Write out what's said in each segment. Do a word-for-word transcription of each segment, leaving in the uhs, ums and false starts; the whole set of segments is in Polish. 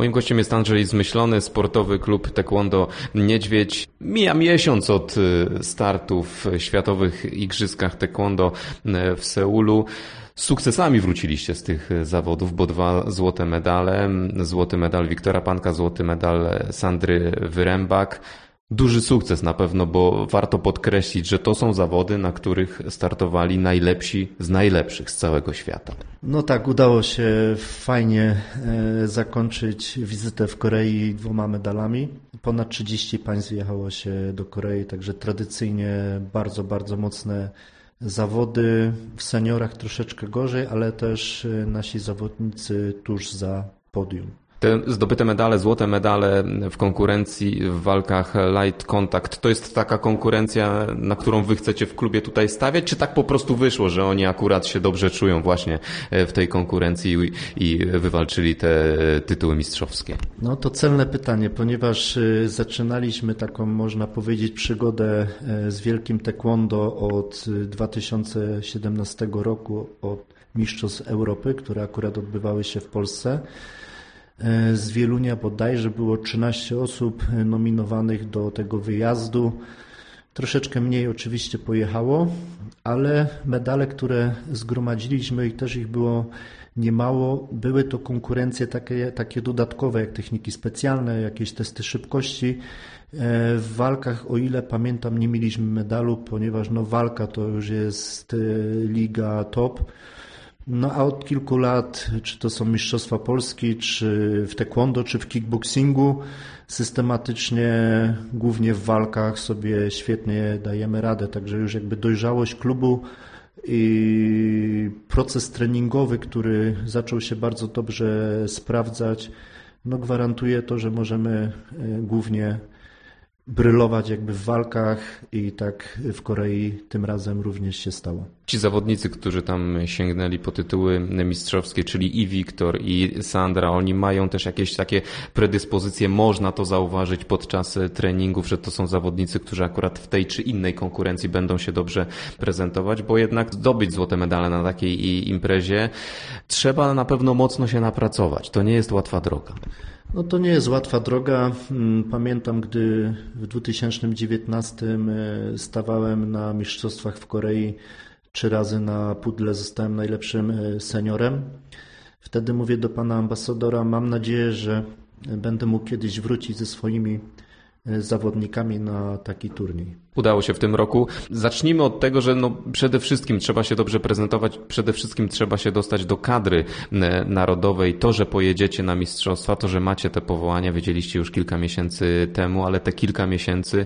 Moim gościem jest Andrzej Zmyślony, sportowy klub Taekwondo Niedźwiedź. Mija miesiąc od startu w Światowych Igrzyskach Taekwondo w Seulu. Z sukcesami wróciliście z tych zawodów, bo dwa złote medale. Złoty medal Wiktora Panka, złoty medal Sandry Wyrembak. Duży sukces na pewno, bo warto podkreślić, że to są zawody, na których startowali najlepsi z najlepszych z całego świata. No tak, udało się fajnie zakończyć wizytę w Korei dwoma medalami. Ponad trzydzieści państw wjechało się do Korei, także tradycyjnie bardzo, bardzo mocne zawody. W seniorach troszeczkę gorzej, ale też nasi zawodnicy tuż za podium. Te zdobyte medale, złote medale w konkurencji w walkach light contact, to jest taka konkurencja, na którą wy chcecie w klubie tutaj stawiać, czy tak po prostu wyszło, że oni akurat się dobrze czują właśnie w tej konkurencji i, i wywalczyli te tytuły mistrzowskie? No to celne pytanie, ponieważ zaczynaliśmy taką, można powiedzieć, przygodę z wielkim taekwondo od dwa tysiące siedemnastego roku, od Mistrzostw Europy, które akurat odbywały się w Polsce. Z Wielunia bodajże było trzynaście osób nominowanych do tego wyjazdu. Troszeczkę mniej oczywiście pojechało, ale medale, które zgromadziliśmy i też ich było niemało, były to konkurencje takie, takie dodatkowe, jak techniki specjalne, jakieś testy szybkości. W walkach, o ile pamiętam, nie mieliśmy medalu, ponieważ no walka to już jest liga top. No a od kilku lat, czy to są Mistrzostwa Polski, czy w taekwondo, czy w kickboxingu, systematycznie, głównie w walkach sobie świetnie dajemy radę. Także już jakby dojrzałość klubu i proces treningowy, który zaczął się bardzo dobrze sprawdzać, no gwarantuje to, że możemy głównie brylować jakby w walkach i tak w Korei tym razem również się stało. Ci zawodnicy, którzy tam sięgnęli po tytuły mistrzowskie, czyli i Wiktor, i Sandra, oni mają też jakieś takie predyspozycje, można to zauważyć podczas treningów, że to są zawodnicy, którzy akurat w tej czy innej konkurencji będą się dobrze prezentować, bo jednak zdobyć złote medale na takiej imprezie trzeba na pewno mocno się napracować. To nie jest łatwa droga. No to nie jest łatwa droga. Pamiętam, gdy w dwa tysiące dziewiętnastym stawałem na mistrzostwach w Korei, trzy razy na pudle zostałem najlepszym seniorem. Wtedy mówię do pana ambasadora, mam nadzieję, że będę mógł kiedyś wrócić ze swoimi zawodnikami na taki turniej. Udało się w tym roku. Zacznijmy od tego, że no przede wszystkim trzeba się dobrze prezentować, przede wszystkim trzeba się dostać do kadry narodowej. To, że pojedziecie na mistrzostwa, to, że macie te powołania, wiedzieliście już kilka miesięcy temu, ale te kilka miesięcy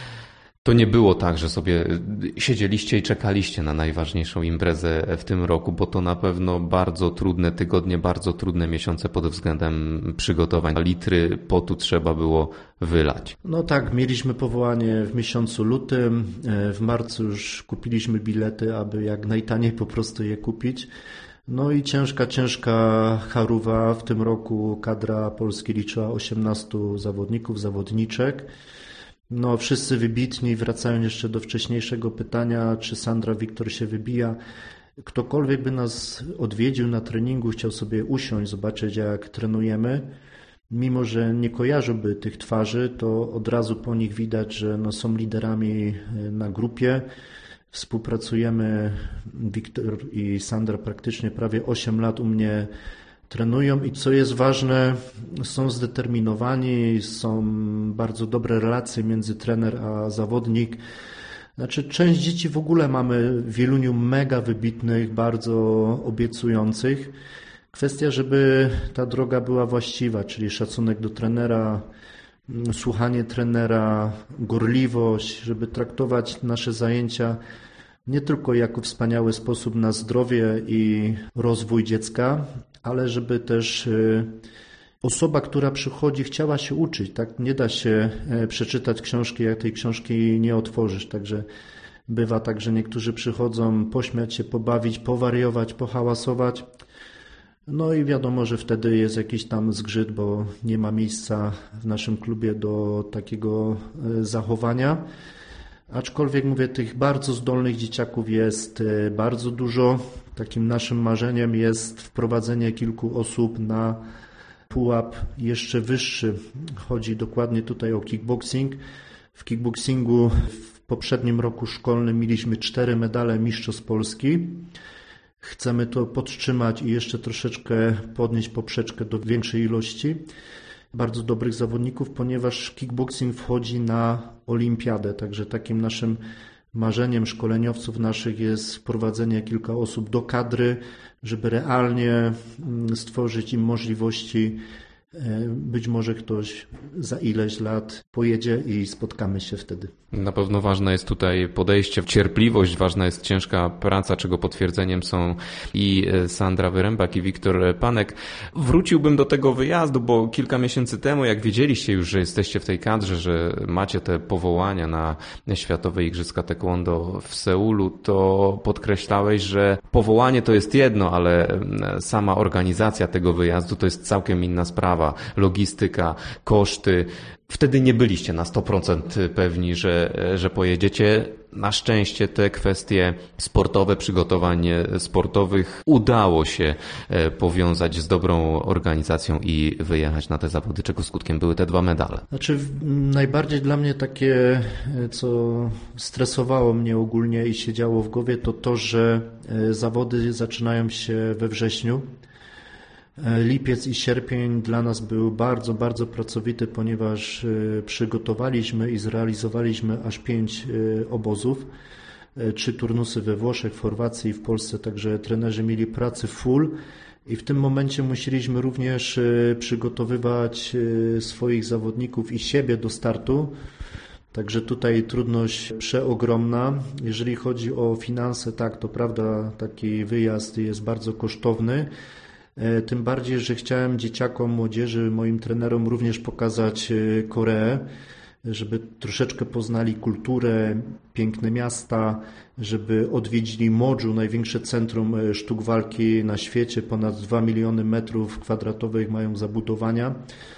to nie było tak, że sobie siedzieliście i czekaliście na najważniejszą imprezę w tym roku, bo to na pewno bardzo trudne tygodnie, bardzo trudne miesiące pod względem przygotowań. Litry potu trzeba było wylać. No tak, mieliśmy powołanie w miesiącu lutym, w marcu już kupiliśmy bilety, aby jak najtaniej po prostu je kupić. No i ciężka, ciężka charuwa. W tym roku kadra Polski liczyła osiemnastu zawodników, zawodniczek. No, wszyscy wybitni, wracając jeszcze do wcześniejszego pytania, czy Sandra, Wiktor się wybija. Ktokolwiek by nas odwiedził na treningu, chciał sobie usiąść, zobaczyć jak trenujemy, mimo że nie kojarzyłby tych twarzy, to od razu po nich widać, że no, są liderami na grupie. Współpracujemy, Wiktor i Sandra praktycznie prawie osiem lat u mnie trenują i co jest ważne, są zdeterminowani, są bardzo dobre relacje między trener a zawodnik. Znaczy część dzieci w ogóle mamy w Wieluniu mega wybitnych, bardzo obiecujących. Kwestia, żeby ta droga była właściwa, czyli szacunek do trenera, słuchanie trenera, gorliwość, żeby traktować nasze zajęcia nie tylko jako wspaniały sposób na zdrowie i rozwój dziecka, ale żeby też osoba, która przychodzi, chciała się uczyć. Tak nie da się przeczytać książki, jak tej książki nie otworzysz. Także bywa tak, że niektórzy przychodzą pośmiać się, pobawić, powariować, pohałasować. No i wiadomo, że wtedy jest jakiś tam zgrzyt, bo nie ma miejsca w naszym klubie do takiego zachowania. Aczkolwiek mówię, tych bardzo zdolnych dzieciaków jest bardzo dużo. Takim naszym marzeniem jest wprowadzenie kilku osób na pułap jeszcze wyższy. Chodzi dokładnie tutaj o kickboxing. W kickboxingu w poprzednim roku szkolnym mieliśmy cztery medale mistrzostw Polski. Chcemy to podtrzymać i jeszcze troszeczkę podnieść poprzeczkę do większej ilości bardzo dobrych zawodników, ponieważ kickboxing wchodzi na olimpiadę, także takim naszym marzeniem szkoleniowców naszych jest wprowadzenie kilka osób do kadry, żeby realnie stworzyć im możliwości. Być może ktoś za ileś lat pojedzie i spotkamy się wtedy. Na pewno ważne jest tutaj podejście, cierpliwość, ważna jest ciężka praca, czego potwierdzeniem są i Sandra Wyrembak, i Wiktor Panek. Wróciłbym do tego wyjazdu, bo kilka miesięcy temu, jak wiedzieliście już, że jesteście w tej kadrze, że macie te powołania na Światowe Igrzyska Taekwondo w Seulu, to podkreślałeś, że powołanie to jest jedno, ale sama organizacja tego wyjazdu to jest całkiem inna sprawa. Logistyka, koszty. Wtedy nie byliście na sto procent pewni, że, że pojedziecie. Na szczęście te kwestie sportowe, przygotowań sportowych udało się powiązać z dobrą organizacją i wyjechać na te zawody, czego skutkiem były te dwa medale. Znaczy najbardziej dla mnie takie, co stresowało mnie ogólnie i się działo w głowie, to to, że zawody zaczynają się we wrześniu. Lipiec i sierpień dla nas był bardzo, bardzo pracowity, ponieważ przygotowaliśmy i zrealizowaliśmy aż pięć obozów, trzy turnusy we Włoszech, w Chorwacji i w Polsce, także trenerzy mieli pracy full i w tym momencie musieliśmy również przygotowywać swoich zawodników i siebie do startu. Także tutaj trudność przeogromna. Jeżeli chodzi o finanse, tak, to prawda, taki wyjazd jest bardzo kosztowny. Tym bardziej, że chciałem dzieciakom, młodzieży, moim trenerom również pokazać Koreę, żeby troszeczkę poznali kulturę, piękne miasta, żeby odwiedzili Modżu, największe centrum sztuk walki na świecie, ponad dwa miliony metrów kwadratowych mają zabudowania.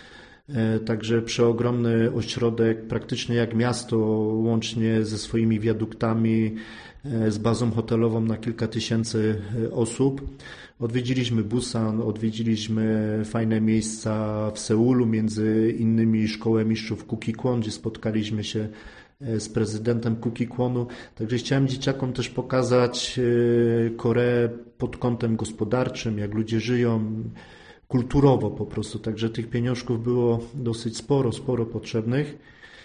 Także przeogromny ośrodek, praktycznie jak miasto, łącznie ze swoimi wiaduktami, z bazą hotelową na kilka tysięcy osób. Odwiedziliśmy Busan, odwiedziliśmy fajne miejsca w Seulu, między innymi Szkołę Mistrzów Kukikwon, gdzie spotkaliśmy się z prezydentem Kukikwonu. Także chciałem dzieciakom też pokazać Koreę pod kątem gospodarczym, jak ludzie żyją, kulturowo po prostu. Także tych pieniążków było dosyć sporo, sporo potrzebnych.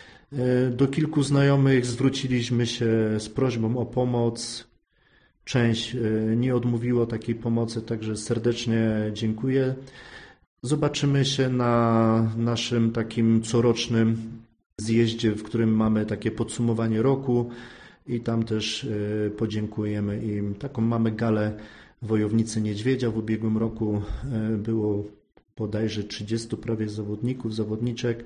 Do kilku znajomych zwróciliśmy się z prośbą o pomoc. Część nie odmówiło takiej pomocy, także serdecznie dziękuję. Zobaczymy się na naszym takim corocznym zjeździe, w którym mamy takie podsumowanie roku i tam też podziękujemy im. Taką mamy galę Wojownicy Niedźwiedzia. W ubiegłym roku było bodajże trzydziestu prawie zawodników, zawodniczek.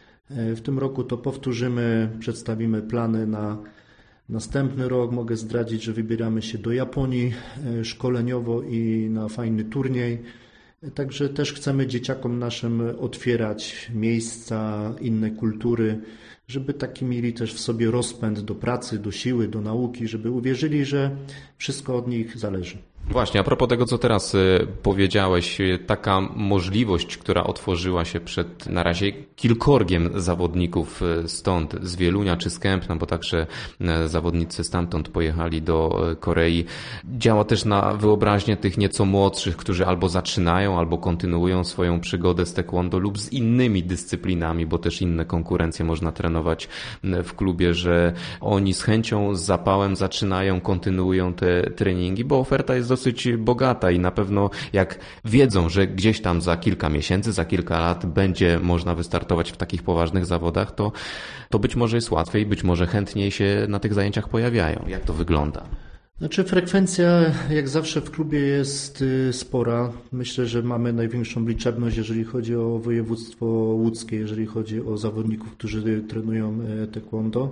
W tym roku to powtórzymy, przedstawimy plany na następny rok. Mogę zdradzić, że wybieramy się do Japonii szkoleniowo i na fajny turniej. Także też chcemy dzieciakom naszym otwierać miejsca, inne kultury, żeby taki mieli też w sobie rozpęd do pracy, do siły, do nauki, żeby uwierzyli, że wszystko od nich zależy. Właśnie, a propos tego, co teraz powiedziałeś, taka możliwość, która otworzyła się przed na razie kilkorgiem zawodników stąd, z Wielunia czy z Kępna, bo także zawodnicy stamtąd pojechali do Korei, działa też na wyobraźnię tych nieco młodszych, którzy albo zaczynają, albo kontynuują swoją przygodę z taekwondo lub z innymi dyscyplinami, bo też inne konkurencje można trenować w klubie, że oni z chęcią, z zapałem zaczynają, kontynuują te treningi, bo oferta jest dosyć bogata i na pewno jak wiedzą, że gdzieś tam za kilka miesięcy, za kilka lat będzie można wystartować w takich poważnych zawodach, to, to być może jest łatwiej, być może chętniej się na tych zajęciach pojawiają. Jak to wygląda? Znaczy frekwencja jak zawsze w klubie jest spora. Myślę, że mamy największą liczebność, jeżeli chodzi o województwo łódzkie, jeżeli chodzi o zawodników, którzy trenują taekwondo.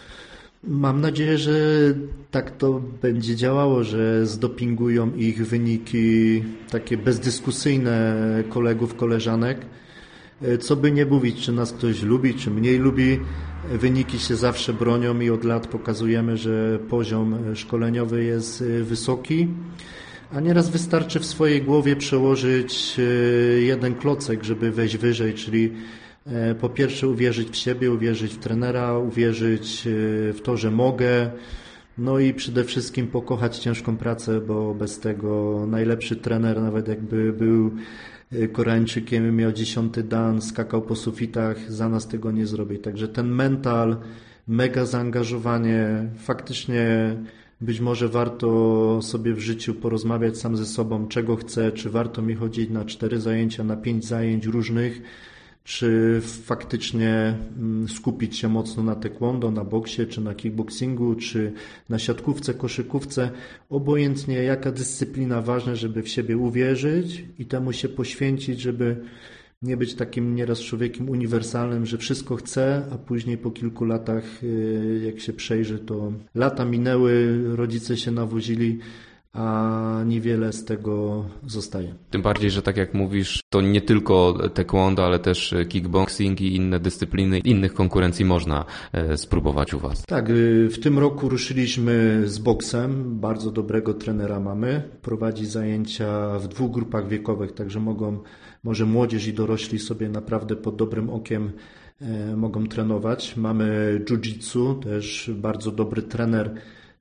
Mam nadzieję, że tak to będzie działało, że zdopingują ich wyniki takie bezdyskusyjne kolegów, koleżanek. Co by nie mówić, czy nas ktoś lubi, czy mniej lubi, wyniki się zawsze bronią i od lat pokazujemy, że poziom szkoleniowy jest wysoki. A nieraz wystarczy w swojej głowie przełożyć jeden klocek, żeby wejść wyżej, czyli po pierwsze uwierzyć w siebie, uwierzyć w trenera, uwierzyć w to, że mogę, no i przede wszystkim pokochać ciężką pracę, bo bez tego najlepszy trener, nawet jakby był Koreańczykiem, miał dziesiąty dan, skakał po sufitach, za nas tego nie zrobi. Także ten mental, mega zaangażowanie, faktycznie być może warto sobie w życiu porozmawiać sam ze sobą, czego chcę, czy warto mi chodzić na cztery zajęcia, na pięć zajęć różnych, czy faktycznie skupić się mocno na taekwondo, na boksie, czy na kickboxingu, czy na siatkówce, koszykówce. Obojętnie jaka dyscyplina, ważne, żeby w siebie uwierzyć i temu się poświęcić, żeby nie być takim nieraz człowiekiem uniwersalnym, że wszystko chce, a później po kilku latach, jak się przejrzy, to lata minęły, rodzice się nawozili, a niewiele z tego zostaje. Tym bardziej, że tak jak mówisz, to nie tylko taekwondo, ale też kickboxing i inne dyscypliny, innych konkurencji można spróbować u Was. Tak, w tym roku ruszyliśmy z boksem, bardzo dobrego trenera mamy, prowadzi zajęcia w dwóch grupach wiekowych, także mogą, może młodzież i dorośli sobie naprawdę pod dobrym okiem e, mogą trenować. Mamy jiu-jitsu, też bardzo dobry trener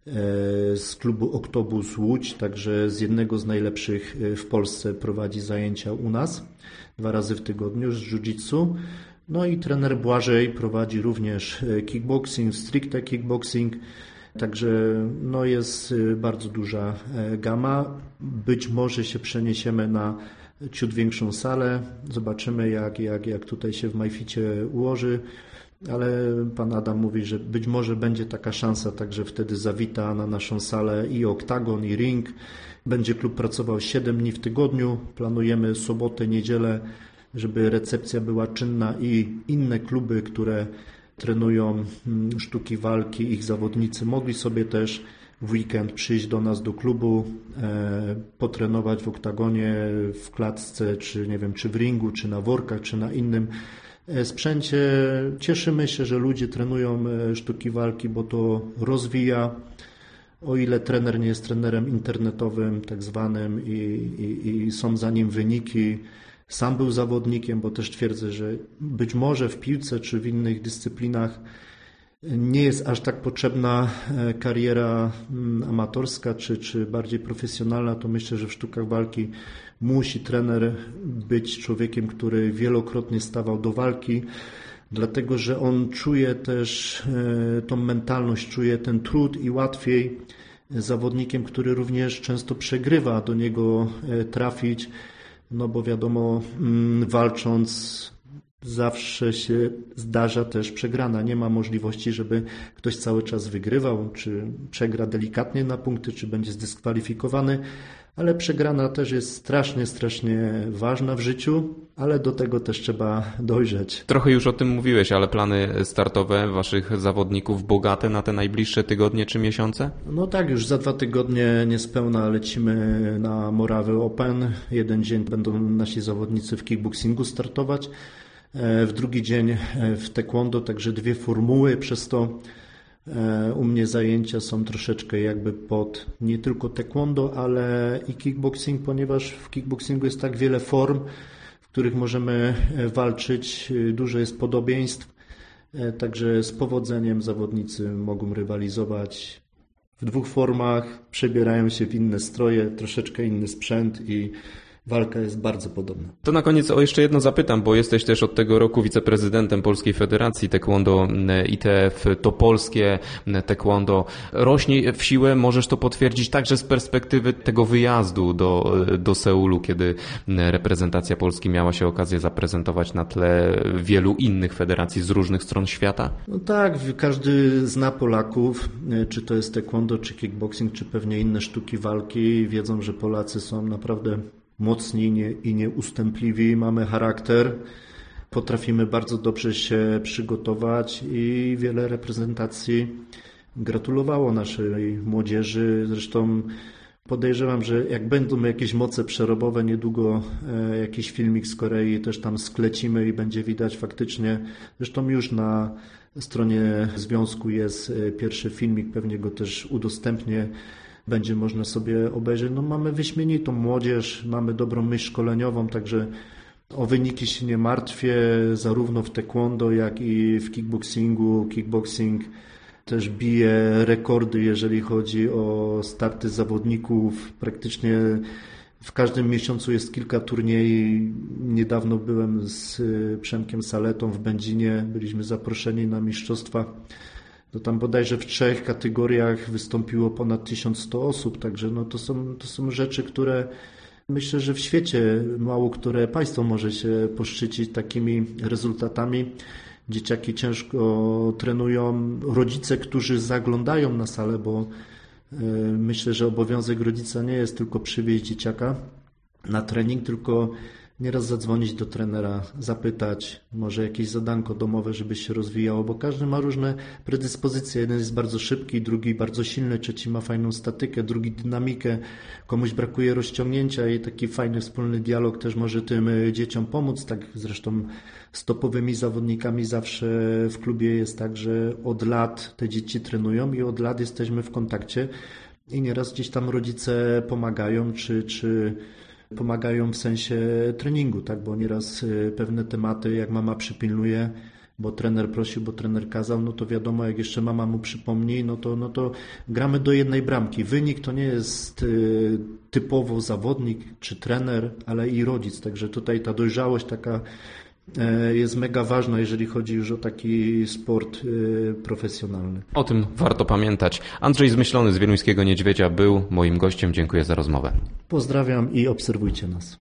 z klubu Oktobus Łódź, także z jednego z najlepszych w Polsce prowadzi zajęcia u nas dwa razy w tygodniu z jiu-jitsu. No i trener Błażej prowadzi również kickboxing, stricte kickboxing, także no jest bardzo duża gama. Być może się przeniesiemy na ciut większą salę, zobaczymy jak, jak, jak tutaj się w Majficie ułoży. Ale pan Adam mówi, że być może będzie taka szansa, także wtedy zawita na naszą salę i oktagon, i ring. Będzie klub pracował siedem dni w tygodniu. Planujemy sobotę, niedzielę, żeby recepcja była czynna i inne kluby, które trenują sztuki walki, ich zawodnicy mogli sobie też w weekend przyjść do nas do klubu, e, potrenować w oktagonie, w klatce, czy nie wiem, czy w ringu, czy na workach, czy na innym sprzęcie. Cieszymy się, że ludzie trenują sztuki walki, bo to rozwija. O ile trener nie jest trenerem internetowym tak zwanym i, i, i są za nim wyniki, sam był zawodnikiem, bo też twierdzę, że być może w piłce czy w innych dyscyplinach nie jest aż tak potrzebna kariera amatorska czy, czy bardziej profesjonalna, to myślę, że w sztukach walki musi trener być człowiekiem, który wielokrotnie stawał do walki, dlatego że on czuje też tą mentalność, czuje ten trud i łatwiej zawodnikiem, który również często przegrywa, do niego trafić, no bo wiadomo, walcząc zawsze się zdarza też przegrana. Nie ma możliwości, żeby ktoś cały czas wygrywał, czy przegra delikatnie na punkty, czy będzie zdyskwalifikowany, ale przegrana też jest strasznie, strasznie ważna w życiu, ale do tego też trzeba dojrzeć. Trochę już o tym mówiłeś, ale plany startowe waszych zawodników bogate na te najbliższe tygodnie czy miesiące? No tak, już za dwa tygodnie niespełna lecimy na Morawy Open. Jeden dzień będą nasi zawodnicy w kickboxingu startować, w drugi dzień w taekwondo, także dwie formuły, przez to u mnie zajęcia są troszeczkę jakby pod nie tylko taekwondo, ale i kickboxing, ponieważ w kickboxingu jest tak wiele form, w których możemy walczyć, dużo jest podobieństw, także z powodzeniem zawodnicy mogą rywalizować w dwóch formach, przebierają się w inne stroje, troszeczkę inny sprzęt i walka jest bardzo podobna. To na koniec o jeszcze jedno zapytam, bo jesteś też od tego roku wiceprezydentem Polskiej Federacji Taekwondo I T F. To polskie taekwondo rośnie w siłę. Możesz to potwierdzić także z perspektywy tego wyjazdu do, do Seulu, kiedy reprezentacja Polski miała się okazję zaprezentować na tle wielu innych federacji z różnych stron świata? No tak, każdy zna Polaków, czy to jest taekwondo, czy kickboxing, czy pewnie inne sztuki walki. Wiedzą, że Polacy są naprawdę mocni i nieustępliwi, mamy charakter, potrafimy bardzo dobrze się przygotować i wiele reprezentacji gratulowało naszej młodzieży. Zresztą podejrzewam, że jak będą jakieś moce przerobowe, niedługo jakiś filmik z Korei też tam sklecimy i będzie widać faktycznie. Zresztą już na stronie związku jest pierwszy filmik, pewnie go też udostępnię. będzie można sobie obejrzeć. No mamy wyśmienitą młodzież, mamy dobrą myśl szkoleniową, także o wyniki się nie martwię, zarówno w taekwondo, jak i w kickboxingu. Kickboxing też bije rekordy, jeżeli chodzi o starty zawodników. Praktycznie w każdym miesiącu jest kilka turniejów. Niedawno byłem z Przemkiem Saletą w Będzinie, byliśmy zaproszeni na mistrzostwa. To tam bodajże w trzech kategoriach wystąpiło ponad tysiąc sto osób, także no to są, to są rzeczy, które myślę, że w świecie mało które państwo może się poszczycić takimi rezultatami. Dzieciaki ciężko trenują, rodzice, którzy zaglądają na salę, bo myślę, że obowiązek rodzica nie jest tylko przywieźć dzieciaka na trening, tylko nieraz zadzwonić do trenera, zapytać, może jakieś zadanko domowe, żeby się rozwijało, bo każdy ma różne predyspozycje. Jeden jest bardzo szybki, drugi bardzo silny, trzeci ma fajną statykę, drugi dynamikę, komuś brakuje rozciągnięcia i taki fajny wspólny dialog też może tym dzieciom pomóc. Tak zresztą z topowymi zawodnikami zawsze w klubie jest tak, że od lat te dzieci trenują i od lat jesteśmy w kontakcie i nieraz gdzieś tam rodzice pomagają, czy, czy pomagają w sensie treningu, tak, bo nieraz pewne tematy, jak mama przypilnuje, bo trener prosił, bo trener kazał, no to wiadomo, jak jeszcze mama mu przypomni, no to, no to gramy do jednej bramki. Wynik to nie jest typowo zawodnik czy trener, ale i rodzic, także tutaj ta dojrzałość taka jest mega ważna, jeżeli chodzi już o taki sport profesjonalny. O tym warto pamiętać. Andrzej Zmyślony z Wieluńskiego Niedźwiedzia był moim gościem. Dziękuję za rozmowę. Pozdrawiam i obserwujcie nas.